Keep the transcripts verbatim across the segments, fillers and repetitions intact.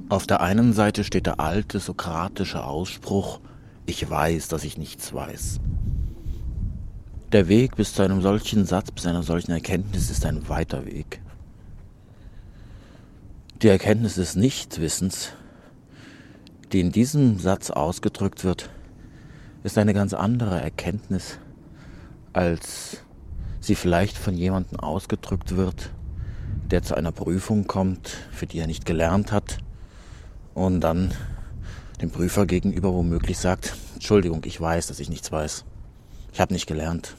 Auf der einen Seite steht der alte sokratische Ausspruch: Ich weiß, dass ich nichts weiß. Der Weg bis zu einem solchen Satz, bis zu einer solchen Erkenntnis ist ein weiter Weg. Die Erkenntnis des Nichtwissens, die in diesem Satz ausgedrückt wird, ist eine ganz andere Erkenntnis, als sie vielleicht von jemandem ausgedrückt wird, der zu einer Prüfung kommt, für die er nicht gelernt hat und dann dem Prüfer gegenüber womöglich sagt: Entschuldigung, ich weiß, dass ich nichts weiß. Ich habe nicht gelernt.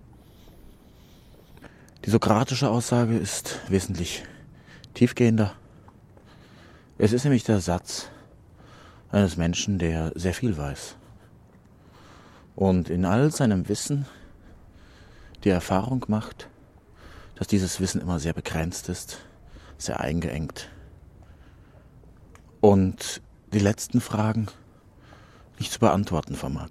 Die sokratische Aussage ist wesentlich tiefgehender. Es ist nämlich der Satz eines Menschen, der sehr viel weiß und in all seinem Wissen die Erfahrung macht, dass dieses Wissen immer sehr begrenzt ist, sehr eingeengt und die letzten Fragen nicht zu beantworten vermag.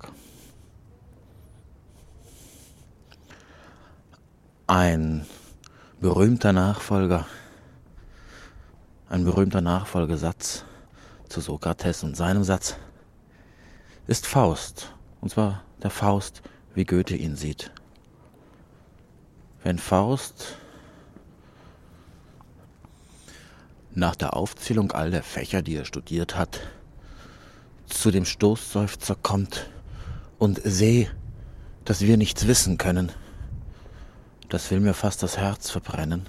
Ein berühmter Nachfolger, ein berühmter Nachfolgesatz zu Sokrates und seinem Satz ist Faust, und zwar der Faust, wie Goethe ihn sieht. Wenn Faust nach der Aufzählung all der Fächer, die er studiert hat, zu dem Stoßseufzer kommt und sehe, dass wir nichts wissen können, das will mir fast das Herz verbrennen,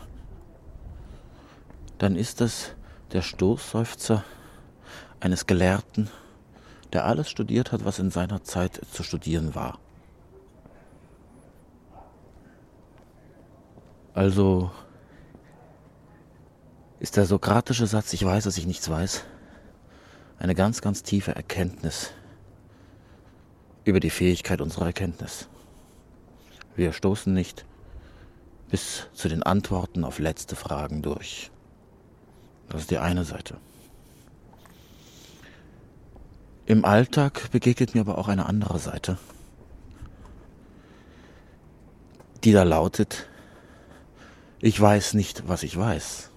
dann ist es der Stoßseufzer eines Gelehrten, der alles studiert hat, was in seiner Zeit zu studieren war. Also ist der sokratische Satz, ich weiß, dass ich nichts weiß, eine ganz, ganz tiefe Erkenntnis über die Fähigkeit unserer Erkenntnis. Wir stoßen nicht bis zu den Antworten auf letzte Fragen durch. Das ist die eine Seite. Im Alltag begegnet mir aber auch eine andere Seite, die da lautet: Ich weiß nicht, was ich weiß.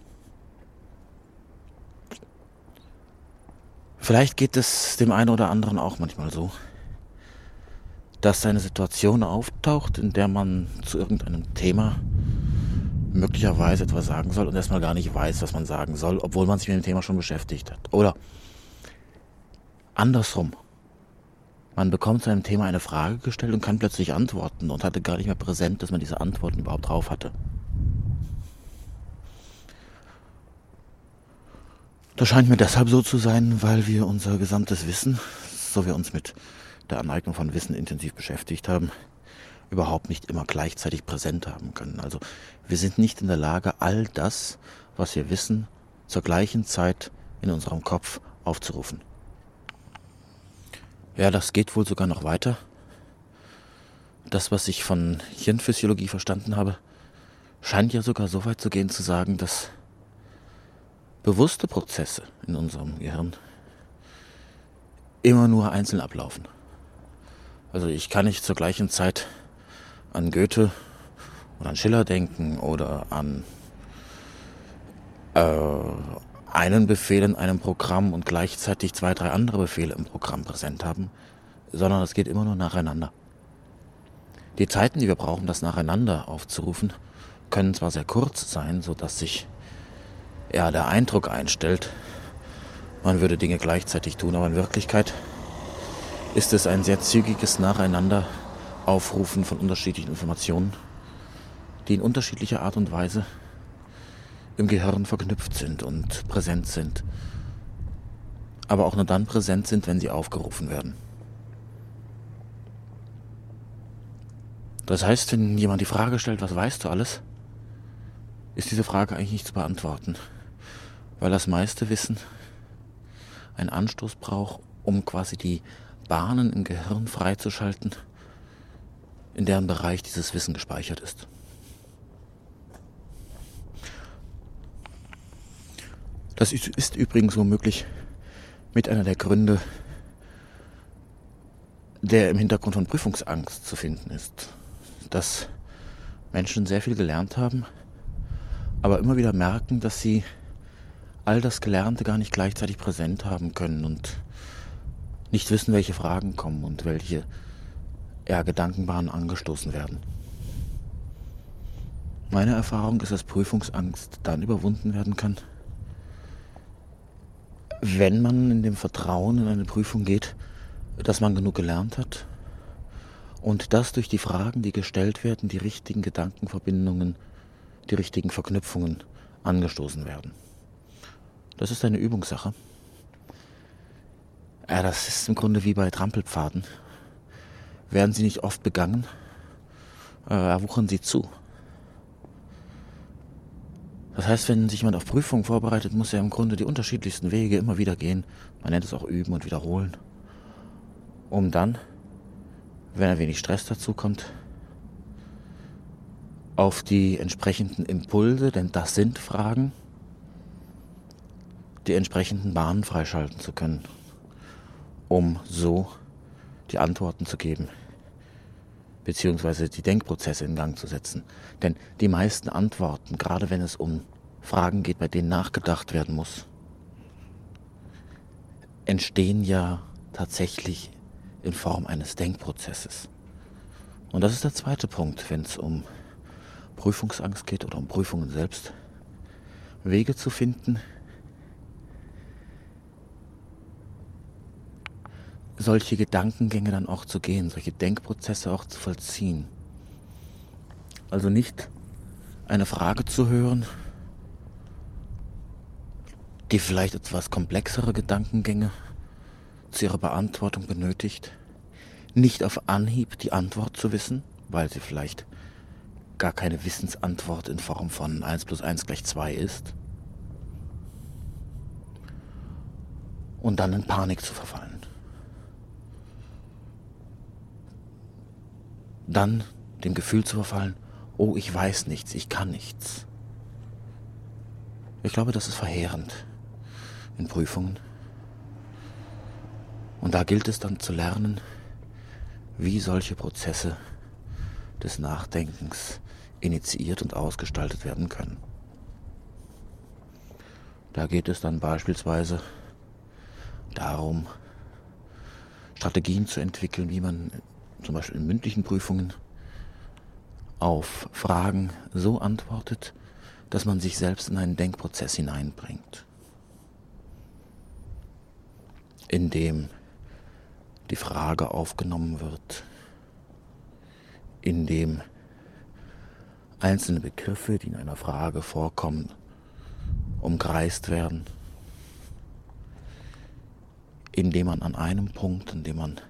Vielleicht geht es dem einen oder anderen auch manchmal so, dass eine Situation auftaucht, in der man zu irgendeinem Thema möglicherweise etwas sagen soll und erstmal gar nicht weiß, was man sagen soll, obwohl man sich mit dem Thema schon beschäftigt hat. Oder andersrum. Man bekommt zu einem Thema eine Frage gestellt und kann plötzlich antworten und hatte gar nicht mehr präsent, dass man diese Antworten überhaupt drauf hatte. Das scheint mir deshalb so zu sein, weil wir unser gesamtes Wissen, so wir uns mit der Aneignung von Wissen intensiv beschäftigt haben, überhaupt nicht immer gleichzeitig präsent haben können. Also wir sind nicht in der Lage, all das, was wir wissen, zur gleichen Zeit in unserem Kopf aufzurufen. Ja, das geht wohl sogar noch weiter. Das, was ich von Hirnphysiologie verstanden habe, scheint ja sogar so weit zu gehen, zu sagen, dass bewusste Prozesse in unserem Gehirn immer nur einzeln ablaufen. Also ich kann nicht zur gleichen Zeit an Goethe oder an Schiller denken oder an äh, einen Befehl in einem Programm und gleichzeitig zwei, drei andere Befehle im Programm präsent haben, sondern es geht immer nur nacheinander. Die Zeiten, die wir brauchen, das nacheinander aufzurufen, können zwar sehr kurz sein, sodass sich ja der Eindruck einstellt, man würde Dinge gleichzeitig tun, aber in Wirklichkeit ist es ein sehr zügiges Nacheinander Aufrufen von unterschiedlichen Informationen, die in unterschiedlicher Art und Weise im Gehirn verknüpft sind und präsent sind, aber auch nur dann präsent sind, wenn sie aufgerufen werden. Das heißt, wenn jemand die Frage stellt, was weißt du alles, ist diese Frage eigentlich nicht zu beantworten, weil das meiste Wissen einen Anstoß braucht, um quasi die Bahnen im Gehirn freizuschalten, in deren Bereich dieses Wissen gespeichert ist. Das ist übrigens womöglich mit einer der Gründe, der im Hintergrund von Prüfungsangst zu finden ist. Dass Menschen sehr viel gelernt haben, aber immer wieder merken, dass sie all das Gelernte gar nicht gleichzeitig präsent haben können und nicht wissen, welche Fragen kommen und welche ja, Gedankenbahnen angestoßen werden. Meine Erfahrung ist, dass Prüfungsangst dann überwunden werden kann, wenn man in dem Vertrauen in eine Prüfung geht, dass man genug gelernt hat und dass durch die Fragen, die gestellt werden, die richtigen Gedankenverbindungen, die richtigen Verknüpfungen angestoßen werden. Das ist eine Übungssache. Ja, das ist im Grunde wie bei Trampelpfaden. Werden sie nicht oft begangen, äh, wuchern sie zu. Das heißt, wenn sich jemand auf Prüfungen vorbereitet, muss er im Grunde die unterschiedlichsten Wege immer wieder gehen. Man nennt es auch üben und wiederholen. Um dann, wenn ein wenig Stress dazu kommt, auf die entsprechenden Impulse, denn das sind Fragen, die entsprechenden Bahnen freischalten zu können, um so die Antworten zu geben, beziehungsweise die Denkprozesse in Gang zu setzen. Denn die meisten Antworten, gerade wenn es um Fragen geht, bei denen nachgedacht werden muss, entstehen ja tatsächlich in Form eines Denkprozesses. Und das ist der zweite Punkt, wenn es um Prüfungsangst geht oder um Prüfungen selbst. Wege zu finden, solche Gedankengänge dann auch zu gehen, solche Denkprozesse auch zu vollziehen. Also nicht eine Frage zu hören, die vielleicht etwas komplexere Gedankengänge zu ihrer Beantwortung benötigt, nicht auf Anhieb die Antwort zu wissen, weil sie vielleicht gar keine Wissensantwort in Form von eins plus eins gleich zwei ist, und dann in Panik zu verfallen. Dann dem Gefühl zu verfallen, oh, ich weiß nichts, ich kann nichts. Ich glaube, das ist verheerend in Prüfungen. Und da gilt es dann zu lernen, wie solche Prozesse des Nachdenkens initiiert und ausgestaltet werden können. Da geht es dann beispielsweise darum, Strategien zu entwickeln, wie man zum Beispiel in mündlichen Prüfungen auf Fragen so antwortet, dass man sich selbst in einen Denkprozess hineinbringt, in dem die Frage aufgenommen wird, in dem einzelne Begriffe, die in einer Frage vorkommen, umkreist werden, indem man an einem Punkt, in dem man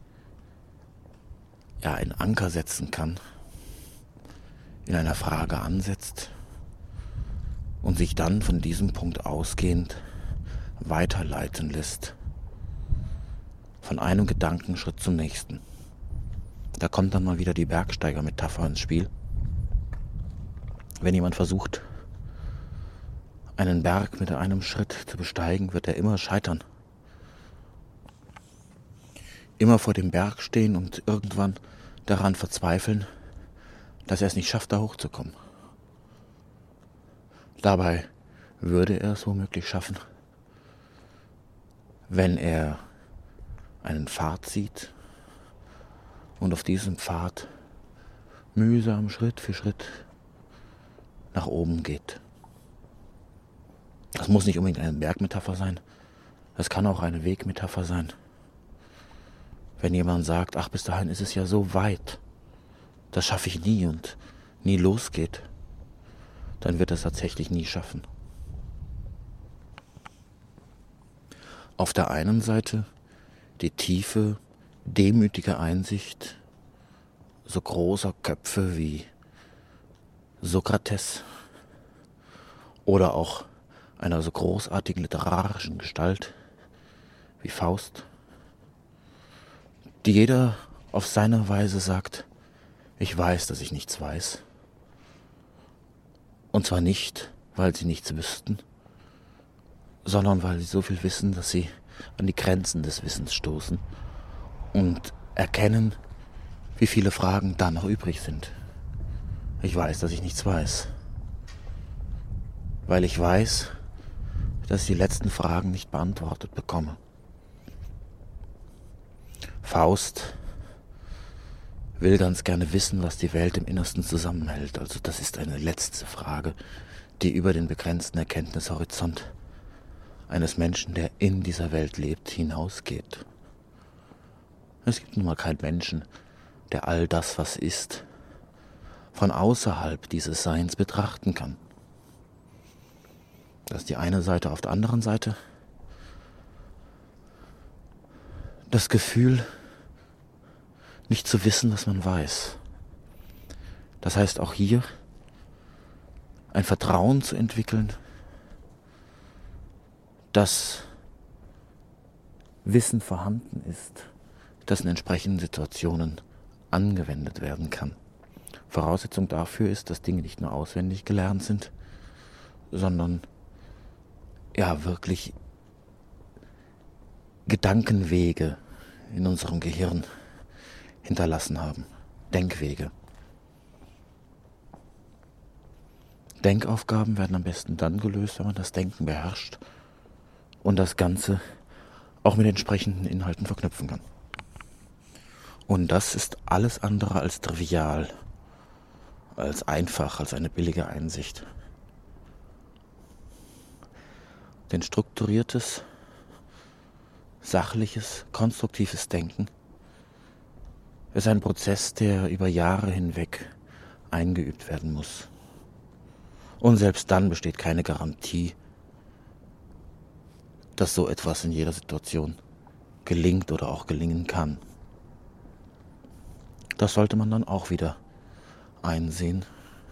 ja einen Anker setzen kann, in einer Frage ansetzt und sich dann von diesem Punkt ausgehend weiterleiten lässt, von einem Gedankenschritt zum nächsten. Da kommt dann mal wieder die Bergsteiger-Metapher ins Spiel. Wenn jemand versucht, einen Berg mit einem Schritt zu besteigen, wird er immer scheitern. Immer vor dem Berg stehen und irgendwann daran verzweifeln, dass er es nicht schafft, da hochzukommen. Dabei würde er es womöglich schaffen, wenn er einen Pfad sieht und auf diesem Pfad mühsam Schritt für Schritt nach oben geht. Das muss nicht unbedingt eine Bergmetapher sein, das kann auch eine Wegmetapher sein. Wenn jemand sagt, ach, bis dahin ist es ja so weit, das schaffe ich nie und nie losgeht, dann wird er es tatsächlich nie schaffen. Auf der einen Seite die tiefe, demütige Einsicht so großer Köpfe wie Sokrates oder auch einer so großartigen literarischen Gestalt wie Faust, die jeder auf seine Weise sagt, ich weiß, dass ich nichts weiß. Und zwar nicht, weil sie nichts wüssten, sondern weil sie so viel wissen, dass sie an die Grenzen des Wissens stoßen und erkennen, wie viele Fragen da noch übrig sind. Ich weiß, dass ich nichts weiß. Weil ich weiß, dass ich die letzten Fragen nicht beantwortet bekomme. Faust will ganz gerne wissen, was die Welt im Innersten zusammenhält. Also das ist eine letzte Frage, die über den begrenzten Erkenntnishorizont eines Menschen, der in dieser Welt lebt, hinausgeht. Es gibt nun mal keinen Menschen, der all das, was ist, von außerhalb dieses Seins betrachten kann. Das ist die eine Seite. Auf der anderen Seite das Gefühl, nicht zu wissen, was man weiß. Das heißt auch hier ein Vertrauen zu entwickeln, dass Wissen vorhanden ist, das in entsprechenden Situationen angewendet werden kann. Voraussetzung dafür ist, dass Dinge nicht nur auswendig gelernt sind, sondern ja wirklich Gedankenwege in unserem Gehirn hinterlassen haben. Denkwege. Denkaufgaben werden am besten dann gelöst, wenn man das Denken beherrscht und das Ganze auch mit entsprechenden Inhalten verknüpfen kann. Und das ist alles andere als trivial, als einfach, als eine billige Einsicht. Denn strukturiertes, sachliches, konstruktives Denken ist ein Prozess, der über Jahre hinweg eingeübt werden muss. Und selbst dann besteht keine Garantie, dass so etwas in jeder Situation gelingt oder auch gelingen kann. Das sollte man dann auch wieder einsehen.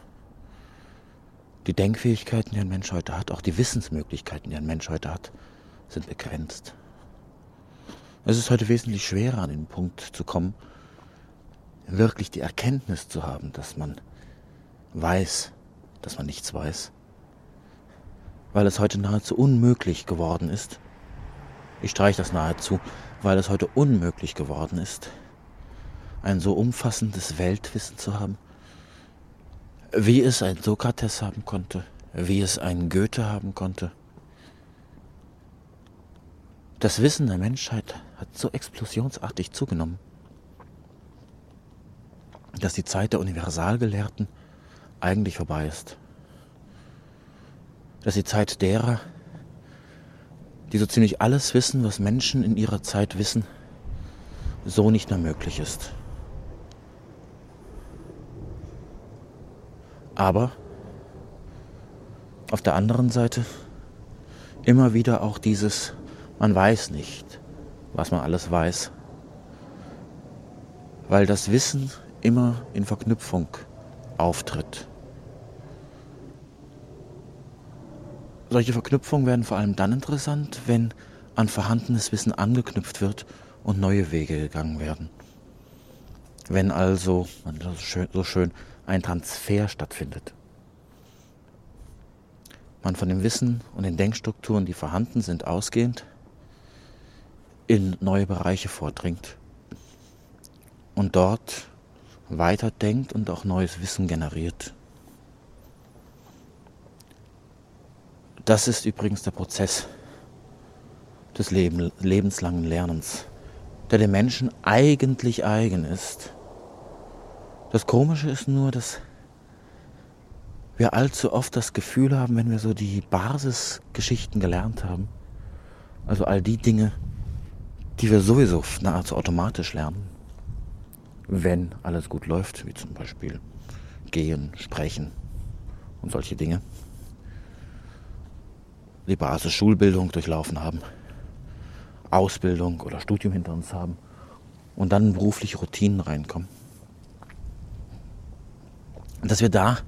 Die Denkfähigkeiten, die ein Mensch heute hat, auch die Wissensmöglichkeiten, die ein Mensch heute hat, sind begrenzt. Es ist heute wesentlich schwerer, an den Punkt zu kommen, wirklich die Erkenntnis zu haben, dass man weiß, dass man nichts weiß, weil es heute nahezu unmöglich geworden ist, ich streiche das nahezu, weil es heute unmöglich geworden ist, ein so umfassendes Weltwissen zu haben, wie es ein Sokrates haben konnte, wie es ein Goethe haben konnte. Das Wissen der Menschheit hat so explosionsartig zugenommen, dass die Zeit der Universalgelehrten eigentlich vorbei ist. Dass die Zeit derer, die so ziemlich alles wissen, was Menschen in ihrer Zeit wissen, so nicht mehr möglich ist. Aber auf der anderen Seite immer wieder auch dieses, man weiß nicht, was man alles weiß, weil das Wissen immer in Verknüpfung auftritt. Solche Verknüpfungen werden vor allem dann interessant, wenn an vorhandenes Wissen angeknüpft wird und neue Wege gegangen werden. Wenn also, so schön, so schön, ein Transfer stattfindet. Man von dem Wissen und den Denkstrukturen, die vorhanden sind, ausgehend, in neue Bereiche vordringt und dort weiterdenkt und auch neues Wissen generiert. Das ist übrigens der Prozess des Leben, lebenslangen Lernens, der dem Menschen eigentlich eigen ist. Das Komische ist nur, dass wir allzu oft das Gefühl haben, wenn wir so die Basisgeschichten gelernt haben, also all die Dinge, die wir sowieso nahezu automatisch lernen, wenn alles gut läuft, wie zum Beispiel Gehen, Sprechen und solche Dinge, die Basisschulbildung durchlaufen haben, Ausbildung oder Studium hinter uns haben und dann in berufliche Routinen reinkommen. Und dass wir da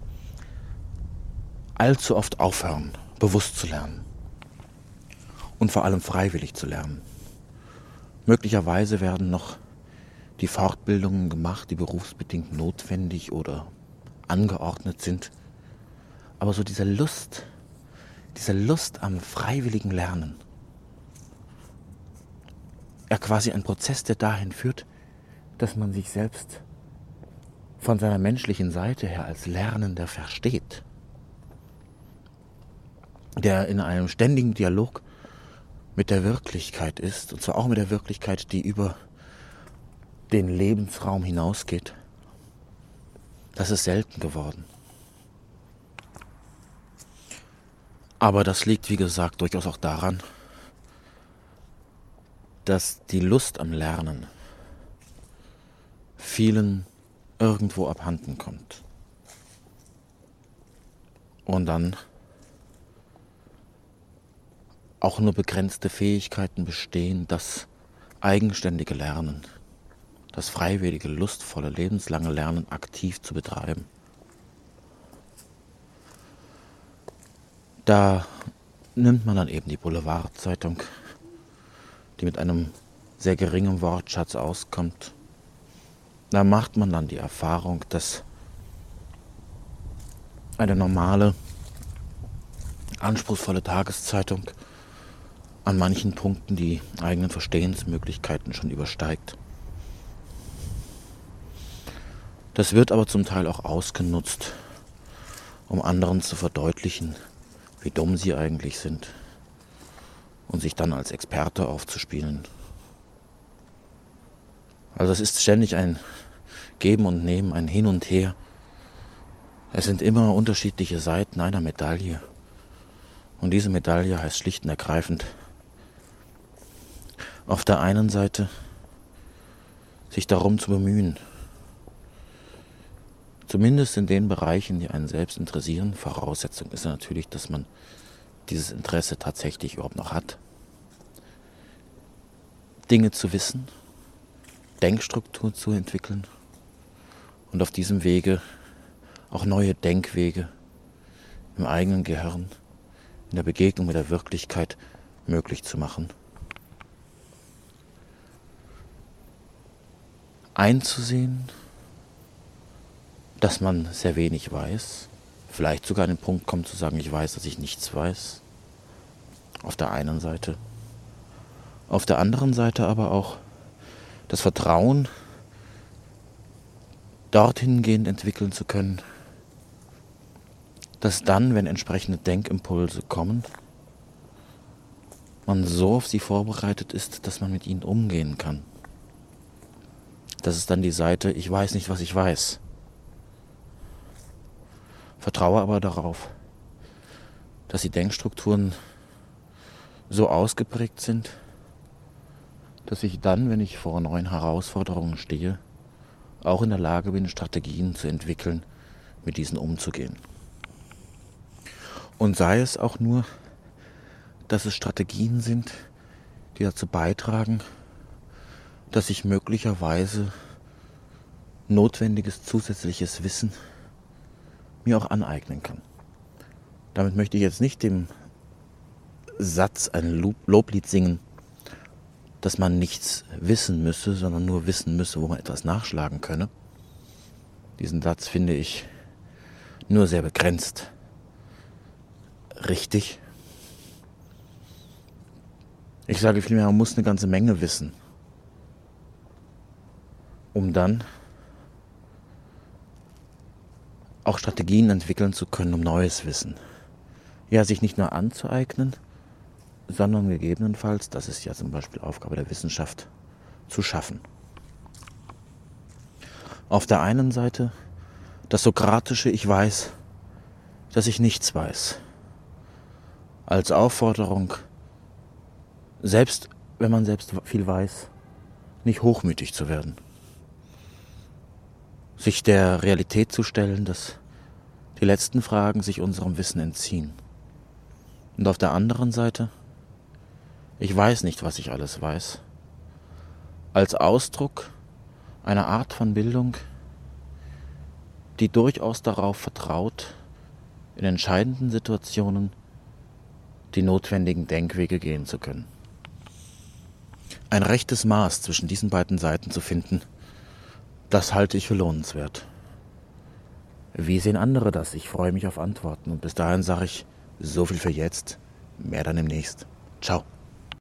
allzu oft aufhören, bewusst zu lernen und vor allem freiwillig zu lernen. Möglicherweise werden noch die Fortbildungen gemacht, die berufsbedingt notwendig oder angeordnet sind. Aber so diese Lust, diese Lust am freiwilligen Lernen, ja quasi ein Prozess, der dahin führt, dass man sich selbst von seiner menschlichen Seite her als Lernender versteht. der in einem ständigen Dialog mit der Wirklichkeit ist, und zwar auch mit der Wirklichkeit, die über den Lebensraum hinausgeht, das ist selten geworden. Aber das liegt, wie gesagt, durchaus auch daran, dass die Lust am Lernen vielen irgendwo abhanden kommt. Und dann auch nur begrenzte Fähigkeiten bestehen, das eigenständige Lernen, das freiwillige, lustvolle, lebenslange Lernen aktiv zu betreiben. Da nimmt man dann eben die Boulevardzeitung, die mit einem sehr geringen Wortschatz auskommt. Da macht man dann die Erfahrung, dass eine normale, anspruchsvolle Tageszeitung an manchen Punkten die eigenen Verstehensmöglichkeiten schon übersteigt. Das wird aber zum Teil auch ausgenutzt, um anderen zu verdeutlichen, wie dumm sie eigentlich sind und sich dann als Experte aufzuspielen. Also es ist ständig ein Geben und Nehmen, ein Hin und Her. Es sind immer unterschiedliche Seiten einer Medaille. Und diese Medaille heißt schlicht und ergreifend, auf der einen Seite sich darum zu bemühen, zumindest in den Bereichen, die einen selbst interessieren. Voraussetzung ist natürlich, dass man dieses Interesse tatsächlich überhaupt noch hat. Dinge zu wissen, Denkstruktur zu entwickeln und auf diesem Wege auch neue Denkwege im eigenen Gehirn, in der Begegnung mit der Wirklichkeit möglich zu machen. Einzusehen, dass man sehr wenig weiß, vielleicht sogar an den Punkt kommt zu sagen, ich weiß, dass ich nichts weiß, auf der einen Seite. Auf der anderen Seite aber auch das Vertrauen, dorthin gehend entwickeln zu können, dass dann, wenn entsprechende Denkimpulse kommen, man so auf sie vorbereitet ist, dass man mit ihnen umgehen kann. Das ist dann die Seite, ich weiß nicht, was ich weiß. Vertraue aber darauf, dass die Denkstrukturen so ausgeprägt sind, dass ich dann, wenn ich vor neuen Herausforderungen stehe, auch in der Lage bin, Strategien zu entwickeln, mit diesen umzugehen. Und sei es auch nur, dass es Strategien sind, die dazu beitragen, dass ich möglicherweise notwendiges zusätzliches Wissen mir auch aneignen kann. Damit möchte ich jetzt nicht dem Satz ein Loblied singen, dass man nichts wissen müsse, sondern nur wissen müsse, wo man etwas nachschlagen könne. Diesen Satz finde ich nur sehr begrenzt richtig. Ich sage vielmehr, man muss eine ganze Menge wissen, um dann auch Strategien entwickeln zu können, um neues Wissen. Ja, sich nicht nur anzueignen, sondern gegebenenfalls, das ist ja zum Beispiel Aufgabe der Wissenschaft, zu schaffen. Auf der einen Seite das sokratische Ich weiß, dass ich nichts weiß, als Aufforderung, selbst wenn man selbst viel weiß, nicht hochmütig zu werden. Sich der Realität zu stellen, dass die letzten Fragen sich unserem Wissen entziehen. Und auf der anderen Seite, ich weiß nicht, was ich alles weiß, als Ausdruck einer Art von Bildung, die durchaus darauf vertraut, in entscheidenden Situationen die notwendigen Denkwege gehen zu können. Ein rechtes Maß zwischen diesen beiden Seiten zu finden, das halte ich für lohnenswert. Wie sehen andere das? Ich freue mich auf Antworten und bis dahin sage ich, so viel für jetzt, mehr dann demnächst. Ciao.